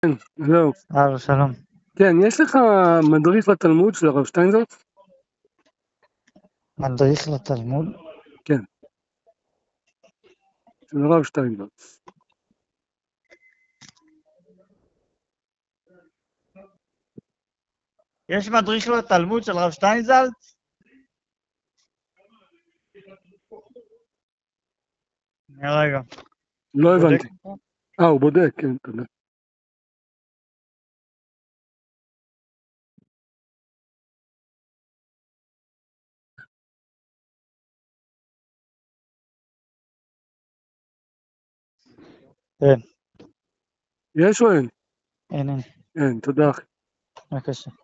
זהו. שלום. כן, יש לך מדריך לתלמוד של הרב שטיינזלץ? מדריך לתלמוד? כן. של הרב שטיינזלץ. יש מדריך לתלמוד של הרב שטיינזלץ? רגע. לא הבנתי. הוא בודק, כן, תודה. כן. יש או אין? אין. אין, תודה. בבקשה.